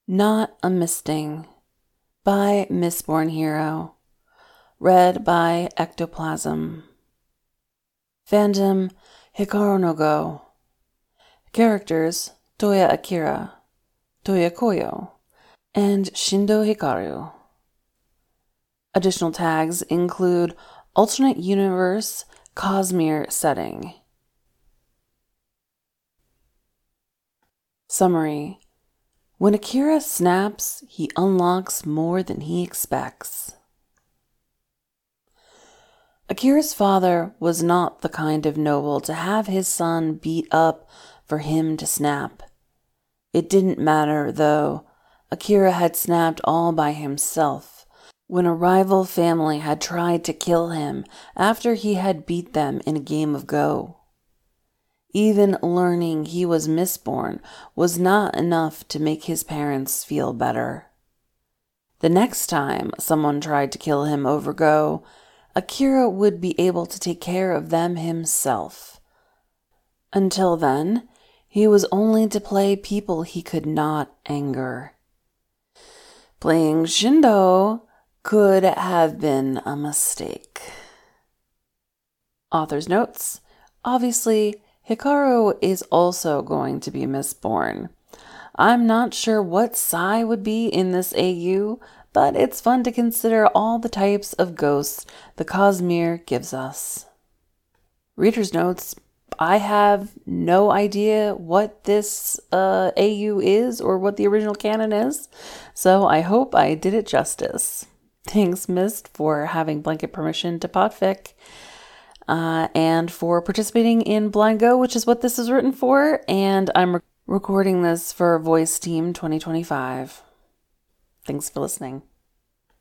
Not a Misting by Mistborn Hero. Read by Ectoplasm. Fandom Hikaru no Go. Characters Toya Akira, Toya Koyo, and Shindo Hikaru. Additional tags include alternate universe Cosmere setting. Summary. When Akira snaps, he unlocks more than he expects. Akira's father was not the kind of noble to have his son beat up for him to snap. It didn't matter, though. Akira had snapped all by himself when a rival family had tried to kill him after he had beat them in a game of Go. Even learning he was Mistborn was not enough to make his parents feel better. The next time someone tried to kill him over Go, Akira would be able to take care of them himself. Until then, he was only to play people he could not anger. Playing Shindo could have been a mistake. Author's notes. Obviously, Hikaru is also going to be Mistborn. I'm not sure what Sai would be in this AU, but it's fun to consider all the types of ghosts the Cosmere gives us. Reader's notes. I have no idea what this AU is or what the original canon is, so I hope I did it justice. Thanks, Mist, for having blanket permission to podfic. And for participating in Blind Go, which is what this is written for, and I'm recording this for Voice Team 2025. Thanks for listening.